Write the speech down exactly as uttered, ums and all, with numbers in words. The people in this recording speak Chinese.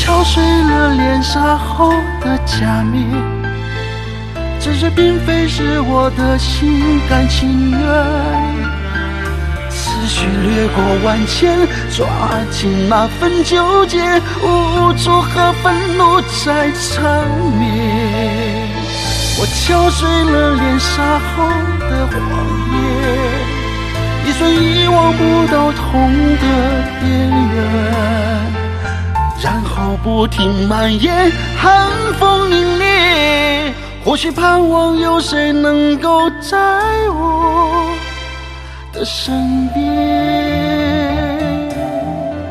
敲碎了脸纱后的假面，只是并非是我的心甘情愿。思绪掠过万千，抓紧那份纠结，无助和愤怒在缠绵。我敲碎了脸纱后的谎言，一瞬遗忘不到痛的边缘，然后不停蔓延，寒风凛冽。或许盼望有谁能够在我的身边。